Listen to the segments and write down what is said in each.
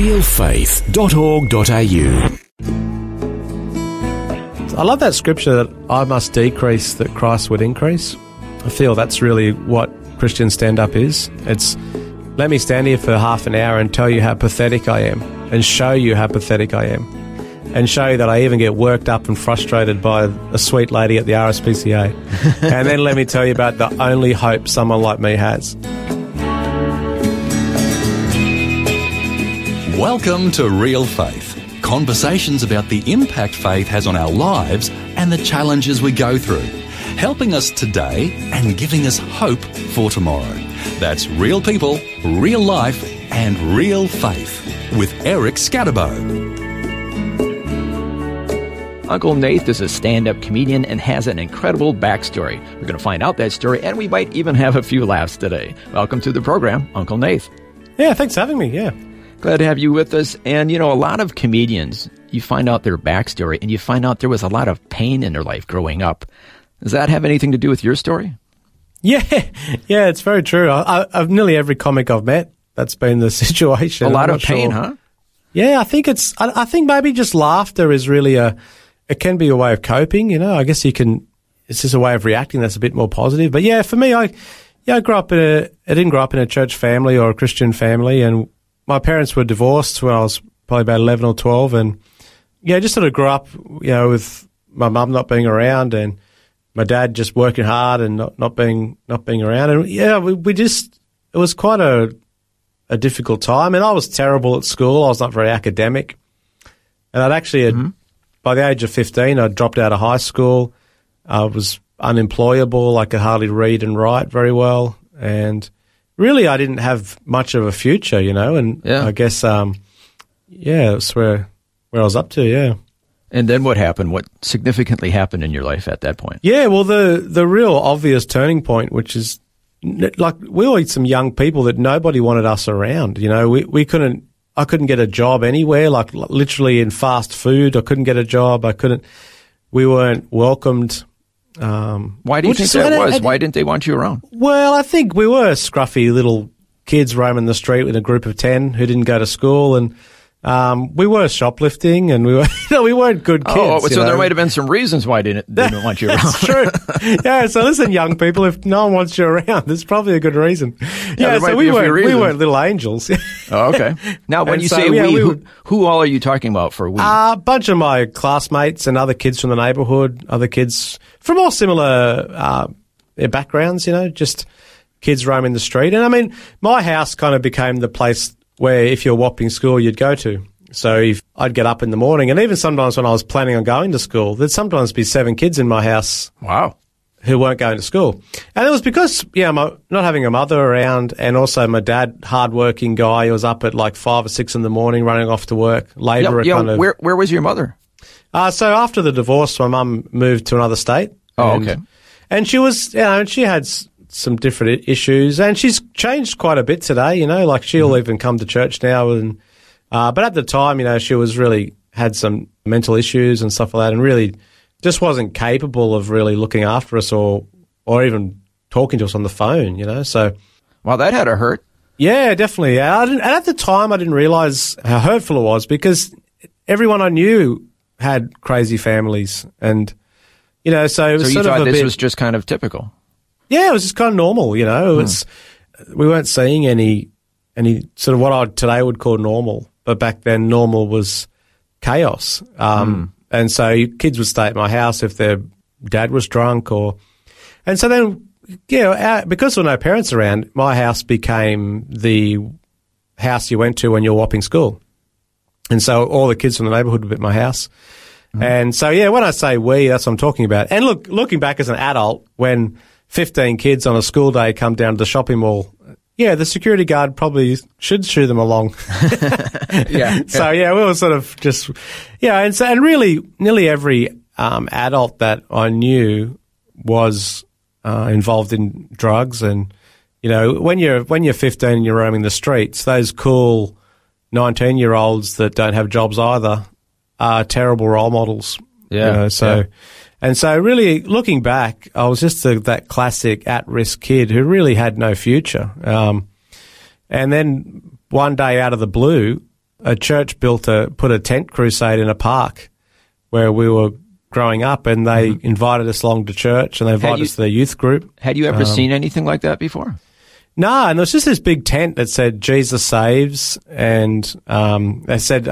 realfaith.org.au. I love that scripture that I must decrease that Christ would increase. I feel that's really what Christian stand-up is. It's, let me stand here for half an hour and tell you how pathetic I am and show you how pathetic I am and show you that I even get worked up and frustrated by a sweet lady at the RSPCA. And then let me tell you about the only hope someone like me has. Welcome to Real Faith. Conversations about the impact faith has on our lives and the challenges we go through. Helping us today and giving us hope for tomorrow. That's real people, real life and real faith with Eric Scatterbo. Uncle Nath is a stand-up comedian and has an incredible backstory. We're going to find out that story, and we might even have a few laughs today. Welcome to the program, Uncle Nath. Yeah, thanks for having me, yeah. Glad to have you with us. And, you know, a lot of comedians, you find out their backstory, and you find out there was a lot of pain in their life growing up. Does that have anything to do with your story? Yeah, it's very true. I've nearly every comic I've met, that's been the situation. A lot of pain, huh? Yeah, I think maybe just laughter is really it can be a way of coping, you know. I guess it's just a way of reacting that's a bit more positive. But yeah, for me, I didn't grow up in a church family or a Christian family, and my parents were divorced when I was probably about 11 or 12, and yeah, just sort of grew up, you know, with my mum not being around and my dad just working hard and not being around. And yeah, it was quite a difficult time, and I was terrible at school. I was not very academic, and I'd actually by the age of 15, I dropped out of high school. I was unemployable. I could hardly read and write very well, and really, I didn't have much of a future, you know, and yeah. I guess, that's where I was up to, yeah. And then what happened? What significantly happened in your life at that point? Yeah, well, the real obvious turning point, which is, like, we were some young people that nobody wanted us around, you know. I couldn't get a job anywhere, like literally in fast food. I couldn't get a job. We weren't welcomed. Why do you think that was? Why didn't they want you around? Well, I think we were scruffy little kids roaming the street with a group of 10 who didn't go to school, and we were shoplifting, and we weren't good kids. Oh, so there might have been some reasons why they didn't want you around. That's true. Yeah, so listen, young people, if no one wants you around, there's probably a good reason. Yeah, so we weren't little angels. Oh, okay. Now, when you say who all are you talking about for we? A bunch of my classmates and other kids from the neighbourhood, other kids from all similar backgrounds, you know, just kids roaming the street. And I mean, my house kind of became the place where if you're whopping school, you'd go to. So if I'd get up in the morning, and even sometimes when I was planning on going to school, there'd sometimes be 7 kids in my house. Wow. Who weren't going to school. And it was because, not having a mother around, and also my dad, hard-working guy, he was up at like 5 or 6 in the morning running off to work, labourer kind of. Where was your mother? So after the divorce, my mum moved to another state. Oh, okay. And she was, and she had some different issues, and she's changed quite a bit today, you know, like she'll even come to church now. And but at the time, you know, she was really had some mental issues and stuff like that, and really just wasn't capable of really looking after us or even talking to us on the phone, you know. So, well, that had to hurt. Yeah, definitely. And at the time, I didn't realise how hurtful it was, because everyone I knew had crazy families, and you know, so it was you thought this was just kind of typical. Yeah, it was just kind of normal, you know. It was, we weren't seeing any sort of what I today would call normal, but back then normal was chaos. And so kids would stay at my house if their dad was drunk, and so then, because there were no parents around, my house became the house you went to when you were whopping school. And so all the kids from the neighbourhood were at my house. And so, when I say we, that's what I'm talking about. And looking back as an adult, when 15 kids on a school day come down to the shopping mall, the security guard probably should shoo them along. So, we were sort of just, and really nearly every adult that I knew was involved in drugs. And, you know, when you're 15 and you're roaming the streets, those cool 19-year-olds that don't have jobs either are terrible role models. And so really looking back, I was just that classic at-risk kid who really had no future. And then one day out of the blue, a church put a tent crusade in a park where we were growing up, and they invited us along to church, and they invited us to their youth group. Had you ever seen anything like that before? No, and there was just this big tent that said Jesus Saves, and they said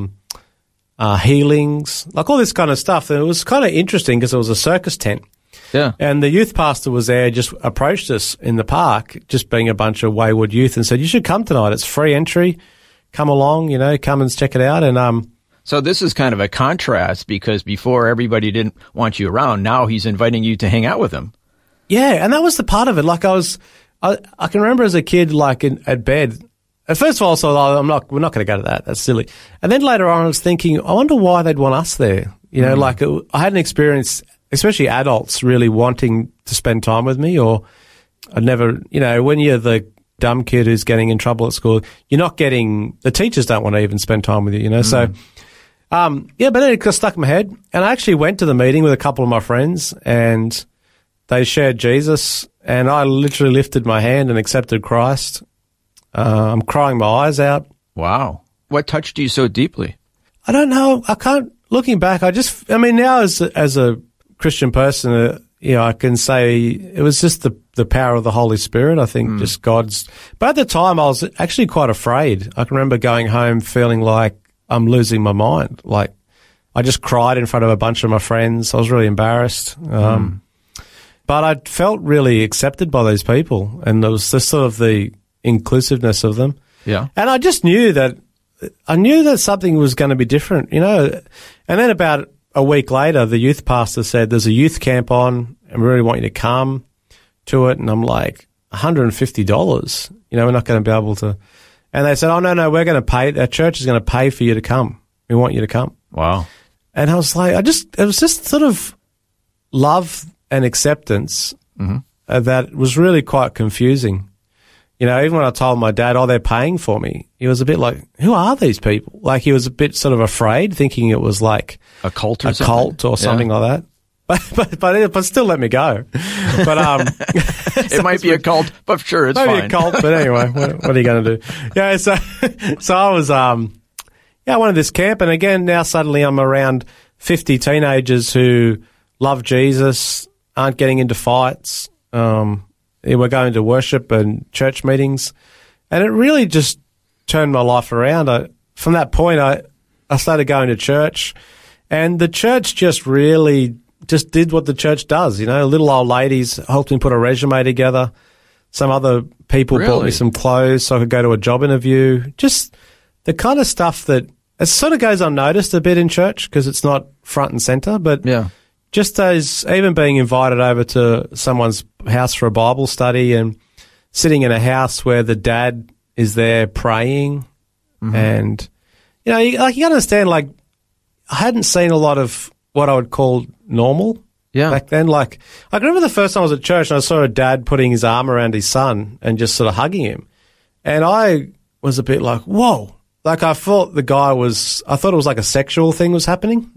healings, like all this kind of stuff. And it was kind of interesting because it was a circus tent. Yeah. And the youth pastor was there, just approached us in the park, just being a bunch of wayward youth, and said, "You should come tonight. It's free entry. Come along, come and check it out." And so this is kind of a contrast, because before everybody didn't want you around. Now he's inviting you to hang out with him. Yeah, and that was the part of it. Like I can remember as a kid, like at bed. First of all, so we're not going to go to that. That's silly. And then later on, I was thinking, I wonder why they'd want us there. I had an experience, especially adults really wanting to spend time with me, or I'd never, when you're the dumb kid who's getting in trouble at school, the teachers don't want to even spend time with you, So, but then it got stuck in my head, and I actually went to the meeting with a couple of my friends, and they shared Jesus, and I literally lifted my hand and accepted Christ. I'm crying my eyes out. Wow. What touched you so deeply? I don't know. I can't, looking back, now as a Christian person, I can say it was just the power of the Holy Spirit. I think just God's, but at the time I was actually quite afraid. I can remember going home feeling like I'm losing my mind. Like I just cried in front of a bunch of my friends. I was really embarrassed. But I felt really accepted by these people, and there was this sort of the inclusiveness of them. Yeah. And I just knew that something was going to be different, And then about a week later, the youth pastor said, "There's a youth camp on, and we really want you to come to it." And I'm like, $150, we're not going to be able to. And they said, "Oh, no, we're going to pay. Our church is going to pay for you to come. We want you to come." Wow. And I was like, it was just sort of love and acceptance that was really quite confusing. Even when I told my dad, "Oh, they're paying for me," he was a bit like, "Who are these people?" Like he was a bit sort of afraid, thinking it was like a cult or something like that. But still let me go. But it might be a cult, but sure, it's maybe fine. a cult. But anyway, what are you going to do? Yeah. So I was I wanted this camp, and again now suddenly I'm around 50 teenagers who love Jesus, aren't getting into fights. We're going to worship and church meetings, and it really just turned my life around. From that point, I started going to church, and the church just really just did what the church does. Little old ladies helped me put a resume together. Some other people bought me some clothes so I could go to a job interview. Just the kind of stuff that it sort of goes unnoticed a bit in church because it's not front and center, but yeah. Just as even being invited over to someone's house for a Bible study and sitting in a house where the dad is there praying, and you got to understand. Like, I hadn't seen a lot of what I would call normal back then. Like, I can remember the first time I was at church and I saw a dad putting his arm around his son and just sort of hugging him, and I was a bit like, whoa. Like, I thought it was like a sexual thing was happening.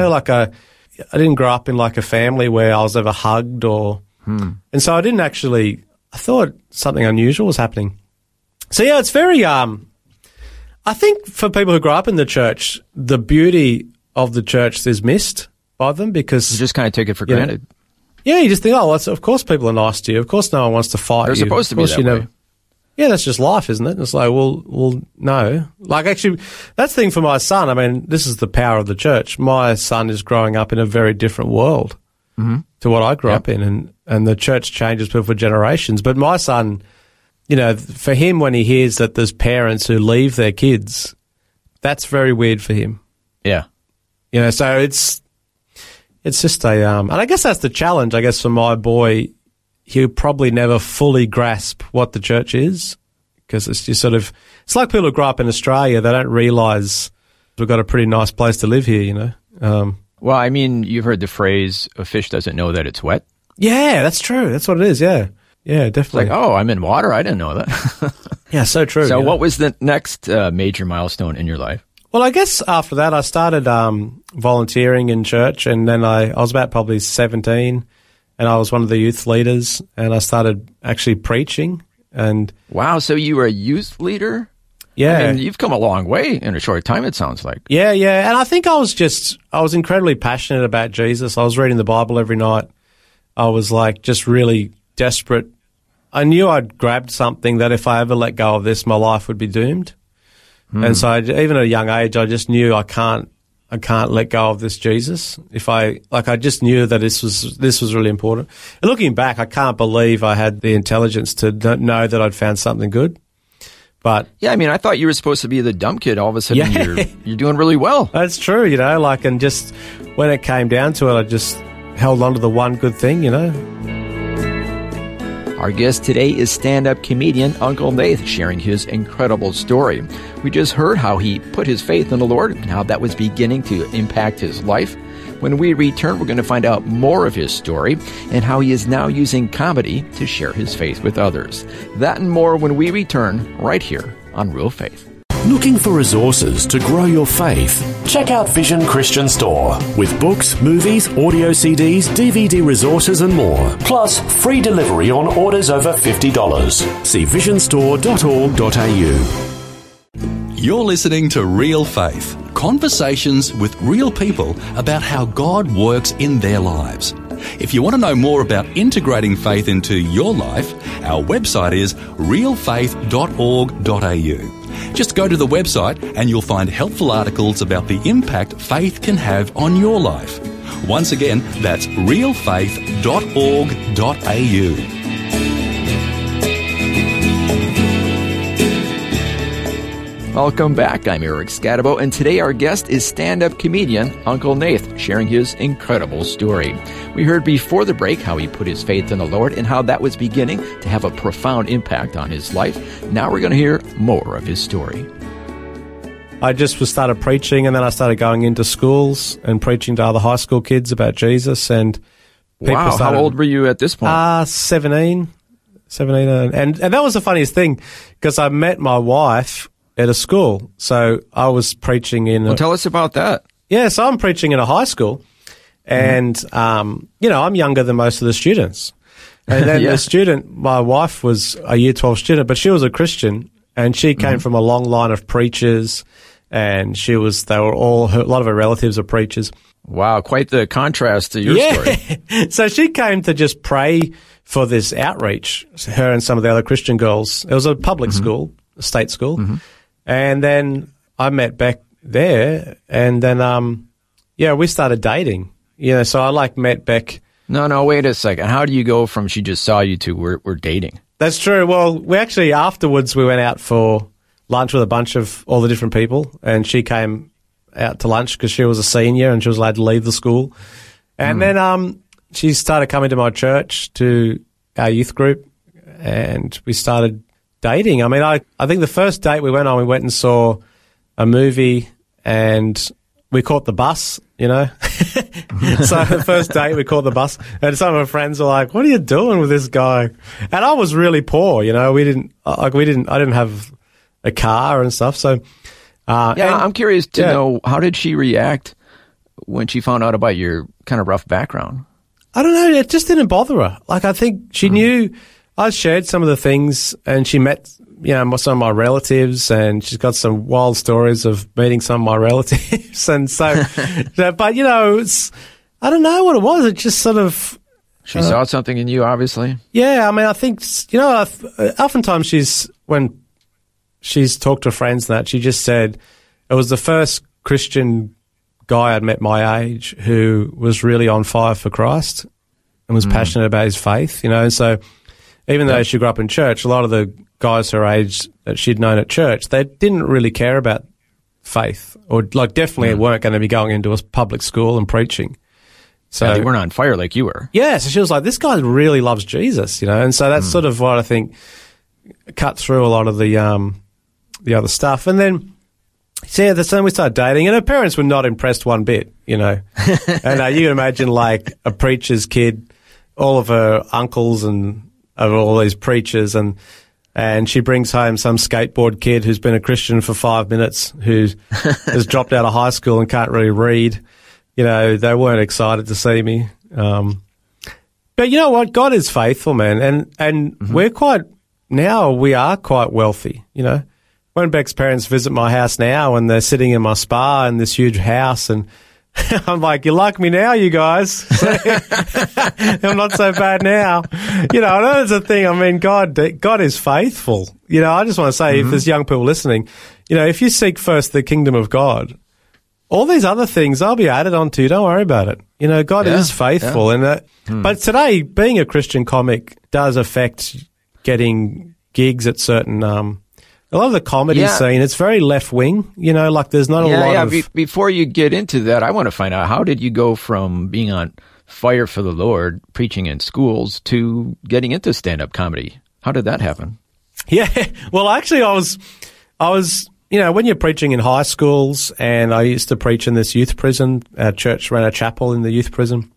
I didn't grow up in like a family where I was ever hugged and so I thought something unusual was happening. So yeah, it's very, I think for people who grow up in the church, the beauty of the church is missed by them because you just kind of take it for granted. Yeah, you just think, of course people are nice to you. Of course no one wants to fight you. They're supposed to be that way. Yeah, that's just life, isn't it? It's like, well, no. Like, actually, that's the thing for my son. I mean, this is the power of the church. My son is growing up in a very different world to what I grew up in, and the church changes people for generations. But my son, for him, when he hears that there's parents who leave their kids, that's very weird for him. Yeah. So it's just and I guess that's the challenge, for my boy. He'll probably never fully grasp what the church is because it's just it's like people who grow up in Australia, they don't realise we've got a pretty nice place to live here, Well, I mean, you've heard the phrase, a fish doesn't know that it's wet. Yeah, that's true. That's what it is, yeah. Yeah, definitely. It's like, I'm in water. I didn't know that. Yeah, so true. So what was the next major milestone in your life? Well, I guess after that I started volunteering in church, and then I was about probably 17. And I was one of the youth leaders, and I started actually preaching. And wow, so you were a youth leader? Yeah. I mean, you've come a long way in a short time, it sounds like. Yeah. And I think I was incredibly passionate about Jesus. I was reading the Bible every night. I was like just really desperate. I knew I'd grabbed something that if I ever let go of this, my life would be doomed. And so even at a young age, I just knew I can't let go of this Jesus. I just knew that this was really important. And looking back, I can't believe I had the intelligence to know that I'd found something good. But yeah, I mean, I thought you were supposed to be the dumb kid. All of a sudden, you're doing really well. That's true, and just when it came down to it, I just held on to the one good thing, Our guest today is stand-up comedian Uncle Nath, sharing his incredible story. We just heard how he put his faith in the Lord and how that was beginning to impact his life. When we return, we're going to find out more of his story and how he is now using comedy to share his faith with others. That and more when we return right here on Real Faith. Looking for resources to grow your faith? Check out Vision Christian Store with books, movies, audio CDs, DVD resources and more. Plus, free delivery on orders over $50. See visionstore.org.au. You're listening to Real Faith, conversations with real people about how God works in their lives. If you want to know more about integrating faith into your life, our website is realfaith.org.au. Just go to the website and you'll find helpful articles about the impact faith can have on your life. Once again, that's realfaith.org.au. Welcome back. I'm Eric Scatabo, and today our guest is stand-up comedian Uncle Nath, sharing his incredible story. We heard before the break how he put his faith in the Lord and how that was beginning to have a profound impact on his life. Now we're going to hear more of his story. I just started preaching, and then I started going into schools and preaching to other high school kids about Jesus. And wow, how old were you at this point? 17, and that was the funniest thing because I met my wife at a school. So I was preaching in... Well, tell us about that. Yeah, so I'm preaching in a high school. And, I'm younger than most of the students. And then the student, my wife was a year 12 student, but she was a Christian. And she came from a long line of preachers. And a lot of her relatives are preachers. Wow, quite the contrast to your story. So she came to just pray for this outreach, her and some of the other Christian girls. It was a public school, a state school. And then I met Beck there, and then, we started dating. So I met Beck. No, wait a second. How do you go from she just saw you to we're dating? That's true. Well, we actually, afterwards, we went out for lunch with a bunch of all the different people, and she came out to lunch because she was a senior and she was allowed to leave the school. And then she started coming to my church, to our youth group, and we started dating. I mean, I think the first date we went and saw a movie, and we caught the bus, So the first date we caught the bus, and some of our friends were like, "What are you doing with this guy?" And I was really poor, I didn't have a car and stuff. So I'm curious to know, how did she react when she found out about your kind of rough background? I don't know. It just didn't bother her. I think she knew I shared some of the things, and she met, some of my relatives, and she's got some wild stories of meeting some of my relatives. And so, but, I don't know what it was. It just sort of... She saw something in you, obviously. Yeah. I mean, I think, oftentimes when she's talked to friends and that, she just said it was the first Christian guy I'd met my age who was really on fire for Christ and was passionate about his faith, and so even though she grew up in church, a lot of the guys her age that she'd known at church, they didn't really care about faith, or definitely weren't going to be going into a public school and preaching. So they weren't on fire like you were. Yeah, so she was like, this guy really loves Jesus, and so that's sort of what I think cut through a lot of the other stuff. And then, then we started dating, and her parents were not impressed one bit, And you can imagine a preacher's kid, all of her uncles and of all these preachers, and she brings home some skateboard kid who's been a Christian for 5 minutes, who has dropped out of high school and can't really read. They weren't excited to see me. But you know what? God is faithful, man. And we are quite wealthy, when Beck's parents visit my house now and they're sitting in my spa in this huge house, and I'm like, you like me now, you guys? I'm not so bad now. You know, I know it's a thing. I mean, God is faithful. You know, I just want to say, if there's young people listening, you know, if you seek first the kingdom of God, all these other things I'll be added on to. Don't worry about it. You know, God is faithful. And but today, being a Christian comic does affect getting gigs at certain a lot of the comedy scene, it's very left-wing, you know, like there's not a lot of... Before you get into that, I want to find out, how did you go from being on fire for the Lord, preaching in schools, to getting into stand-up comedy? How did that happen? Yeah, well, actually, I was, you know, when you're preaching in high schools, and I used to preach in this youth prison, our church ran a chapel in the youth prison,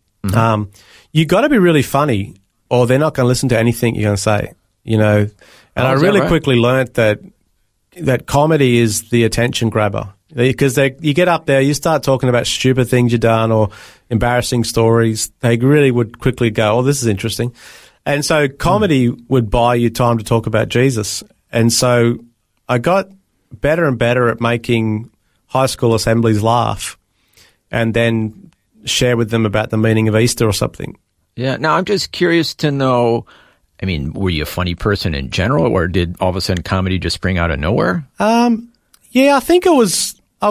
you got to be really funny, or they're not going to listen to anything you're going to say, you know. And I really quickly learnt that comedy is the attention grabber, because you get up there, you start talking about stupid things you've done or embarrassing stories. They really would quickly go, oh, this is interesting. And so comedy would buy you time to talk about Jesus. And so I got better and better at making high school assemblies laugh and then share with them about the meaning of Easter or something. Yeah. Now, I'm just curious to know, I mean, were you a funny person in general, or did all of a sudden comedy just spring out of nowhere? Yeah, I think I guess I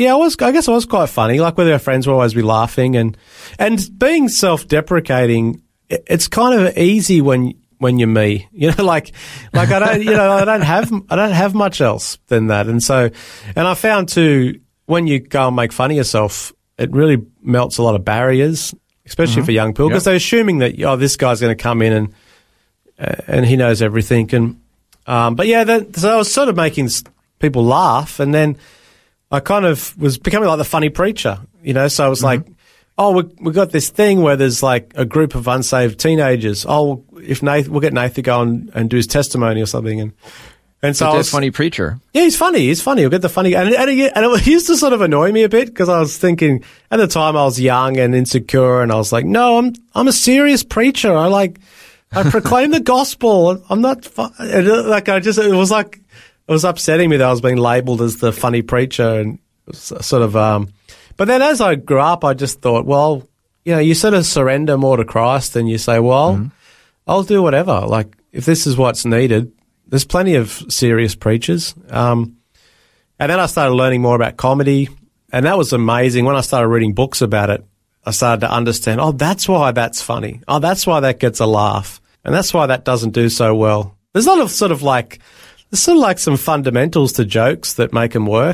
was quite funny. Like, with our friends, we'll always be laughing and being self-deprecating. It's kind of easy when you're me, you know, like I don't have much else than that. And so, and I found too, when you go and make fun of yourself, it really melts a lot of barriers, especially for young people, because they're assuming that, oh, this guy's going to come in and he knows everything. And but yeah, so I was sort of making people laugh, and then I kind of was becoming like the funny preacher, you know. So I was like, oh, we got this thing where there's like a group of unsaved teenagers. Oh, we'll get Nathan to go and do his testimony or something, and so I was funny preacher. Yeah, he's funny. We'll get the funny, and it used to sort of annoy me a bit, because I was thinking at the time I was young and insecure, and I was like, no, I'm a serious preacher. I proclaim the gospel. I'm not it was upsetting me that I was being labelled as the funny preacher, and sort of. But then as I grew up, I just thought, well, you know, you sort of surrender more to Christ, and you say, well, I'll do whatever. Like, if this is what's needed, there's plenty of serious preachers. And then I started learning more about comedy, and that was amazing. When I started reading books about it, I started to understand, oh, that's why that's funny. Oh, that's why that gets a laugh. And that's why that doesn't do so well. There's a lot of sort of like some fundamentals to jokes that make them work.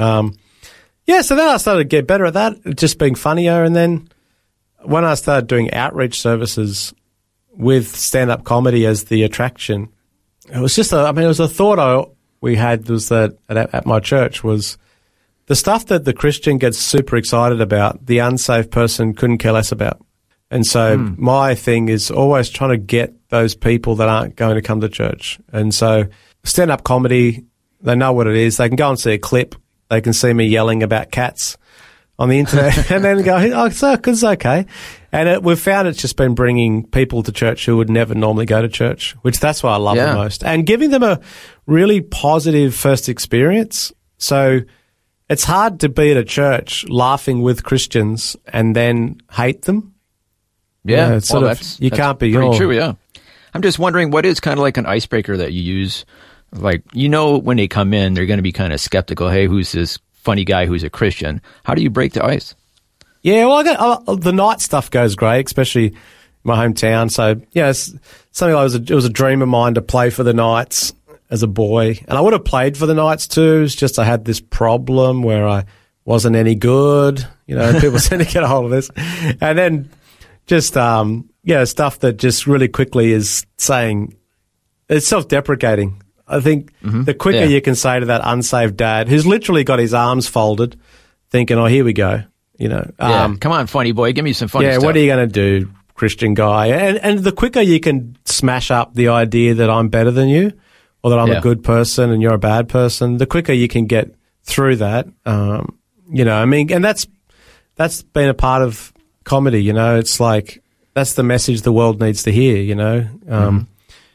Yeah, so then I started to get better at that, just being funnier. And then when I started doing outreach services with stand-up comedy as the attraction, it was just it was a thought we had, was that at my church, was the stuff that the Christian gets super excited about, the unsaved person couldn't care less about. And so my thing is always trying to get those people that aren't going to come to church. And so stand-up comedy, they know what it is. They can go and see a clip. They can see me yelling about cats on the internet and then go, oh, it's okay. And we've found it's just been bringing people to church who would never normally go to church, which that's what I love the most. And giving them a really positive first experience. So it's hard to be at a church laughing with Christians and then hate them. Yeah, it's you can't be. Pretty true, yeah. I'm just wondering, what is kind of like an icebreaker that you use? Like, you know, when they come in, they're going to be kind of skeptical. Hey, who's this funny guy who's a Christian? How do you break the ice? Yeah, well, the night stuff goes great, especially in my hometown. So, yeah, it's something it was a dream of mine to play for the Knights as a boy. And I would have played for the Knights too. It's just I had this problem where I wasn't any good, you know, and people tend to get a hold of this. And then just, stuff that just really quickly is saying, it's self-deprecating. I think the quicker you can say to that unsaved dad who's literally got his arms folded, thinking, oh, here we go, you know. Come on, funny boy, give me some funny stuff. Yeah, what are you going to do, Christian guy? And the quicker you can smash up the idea that I'm better than you, or that I'm a good person and you're a bad person, the quicker you can get through that. You know, I mean, and that's been a part of comedy, you know. It's like, that's the message the world needs to hear, you know.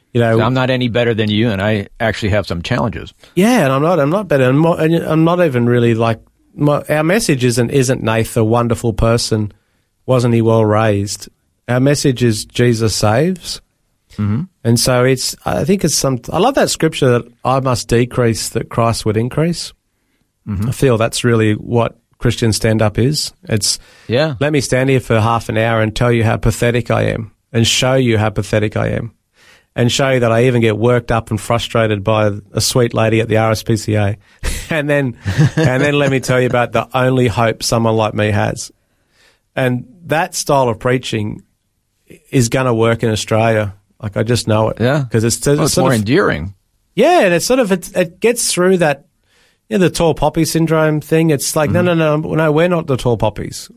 You know, So I'm not any better than you, and I actually have some challenges. yeah, and I'm not better. And I'm not even really like, our message isn't Nath a wonderful person? Wasn't he well raised? Our message is Jesus saves. Mm-hmm. And so I love that scripture that I must decrease that Christ would increase. Mm-hmm. I feel that's really what Christian stand-up is. It's, let me stand here for half an hour and tell you how pathetic I am and show you how pathetic I am and show you that I even get worked up and frustrated by a sweet lady at the RSPCA. and then let me tell you about the only hope someone like me has. And that style of preaching is going to work in Australia. Like, I just know it. Yeah. Because it's more endearing. Yeah, and it's sort of, it gets through that, the tall poppy syndrome thing. It's like, no, we're not the tall poppies.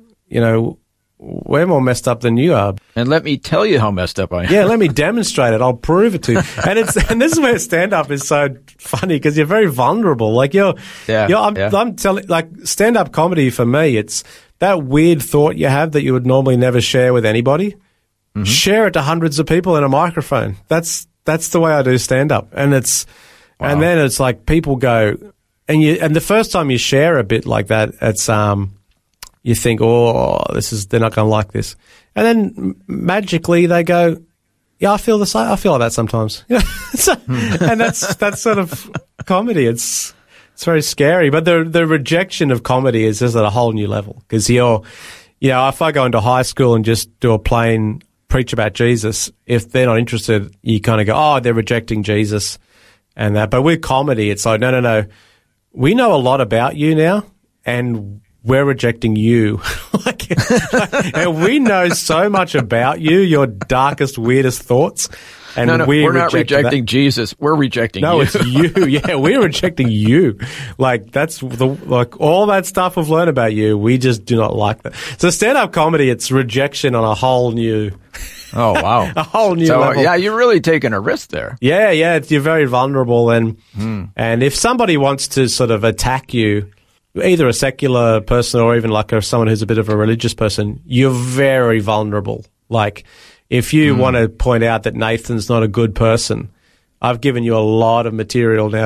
We're more messed up than you are. And let me tell you how messed up I am. Yeah, let me demonstrate it. I'll prove it to you. And this is where stand-up is so funny because you're very vulnerable. Like I'm telling, like, stand-up comedy for me, it's that weird thought you have that you would normally never share with anybody. Mm-hmm. Share it to hundreds of people in a microphone. That's the way I do stand-up. And and then it's like people go, and the first time you share a bit like that, it's, you think, they're not going to like this. And then magically they go, yeah, I feel the same. I feel like that sometimes. And that's sort of comedy. It's very scary. But the rejection of comedy is just at a whole new level. Because if I go into high school and just do a plain preach about Jesus, if they're not interested, you kind of go, they're rejecting Jesus and that. But with comedy, it's like, no. We know a lot about you now, and we're rejecting you. And we know so much about you, your darkest, weirdest thoughts. And we're not rejecting Jesus. We're rejecting you. No, it's you. Yeah, we're rejecting you. Like, that's all that stuff we've learned about you. We just do not like that. So stand-up comedy, it's rejection on a whole new. Oh, wow. A whole new level. Yeah, you're really taking a risk there. Yeah. You're very vulnerable. And if somebody wants to sort of attack you, either a secular person or even like someone who's a bit of a religious person, you're very vulnerable. Like, if you want to point out that Nathan's not a good person, I've given you a lot of material now.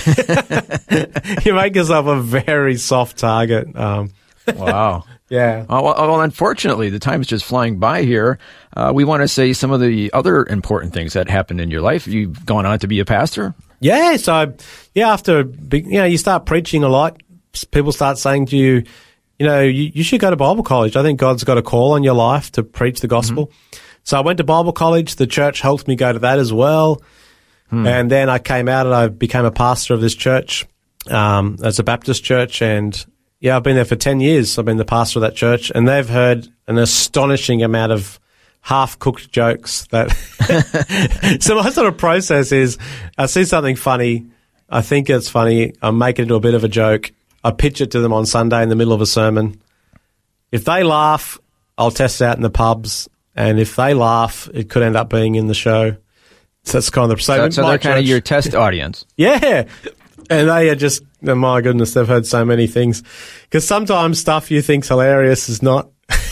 You make yourself a very soft target. Wow. Yeah. Well, unfortunately, the time is just flying by here. We want to say some of the other important things that happened in your life. You've gone on to be a pastor? Yeah. So, after, you start preaching a lot, people start saying to you, you should go to Bible college. I think God's got a call on your life to preach the gospel. Mm-hmm. So I went to Bible college. The church helped me go to that as well. And then I came out and I became a pastor of this church, as a Baptist church. And I've been there for 10 years. I've been the pastor of that church, and they've heard an astonishing amount of half-cooked jokes that, so my sort of process is I see something funny. I think it's funny. I make it into a bit of a joke. I pitch it to them on Sunday in the middle of a sermon. If they laugh, I'll test it out in the pubs. And if they laugh, it could end up being in the show. So that's kind of the same. So they're kind of your test audience. Yeah. And they are just, oh my goodness, they've heard so many things. Because sometimes stuff you think's hilarious is not.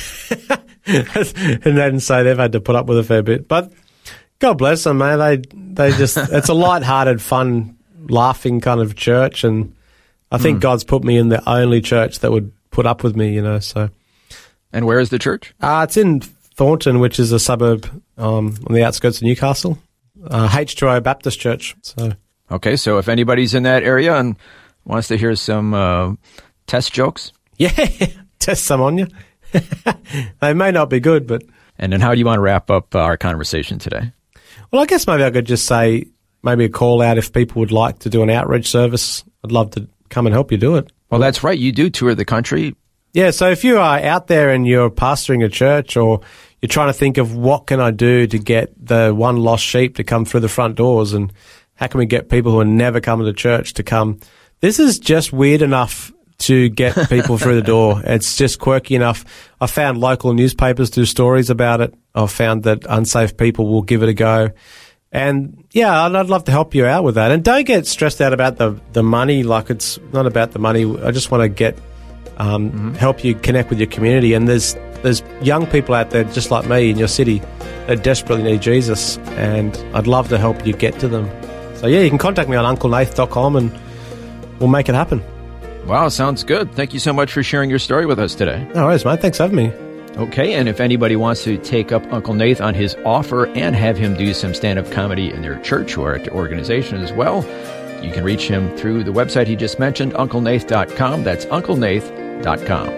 And then so they've had to put up with a fair bit. But God bless them, man. They just, it's a lighthearted, fun, laughing kind of church. And I think God's put me in the only church that would put up with me, so. And where is the church? It's in Thornton, which is a suburb on the outskirts of Newcastle. H2O Baptist Church. So. Okay, so if anybody's in that area and wants to hear some test jokes. Yeah, test some on you. They may not be good, but. And then how do you want to wrap up our conversation today? Well, I guess maybe I could just say maybe a call out if people would like to do an outreach service. I'd love to come and help you do it. Well, that's right. You do tour the country. Yeah, so if you are out there and you're pastoring a church or you're trying to think of what can I do to get the one lost sheep to come through the front doors and how can we get people who are never coming to church to come, this is just weird enough to get people through the door. It's just quirky enough. I found local newspapers do stories about it. I've found that unsafe people will give it a go. And yeah, I'd love to help you out with that. And don't get stressed out about the money. Like, it's not about the money. I just want to get help you connect with your community. And there's there's young people out there just like me in your city that desperately need Jesus, and I'd love to help you get to them. So yeah, you can contact me on unclenath.com and we'll make it happen. Wow, sounds good. Thank you so much for sharing your story with us today. No worries, mate. Thanks for having me. Okay, and if anybody wants to take up Uncle Nath on his offer and have him do some stand-up comedy in their church or at their organization as well, you can reach him through the website he just mentioned, unclenath.com. That's unclenath.com.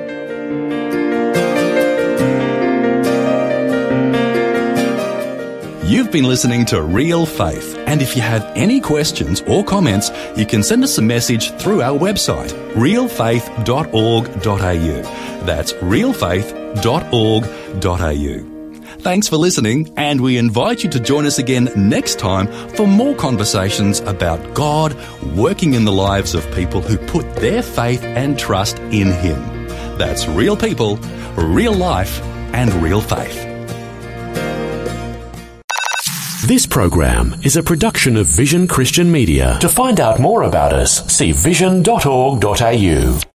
You've been listening to Real Faith, and if you have any questions or comments, you can send us a message through our website, realfaith.org.au. That's realfaith.org.au. Thanks for listening, and we invite you to join us again next time for more conversations about God working in the lives of people who put their faith and trust in Him. That's real people, real life, and real faith. This program is a production of Vision Christian Media. To find out more about us, see vision.org.au.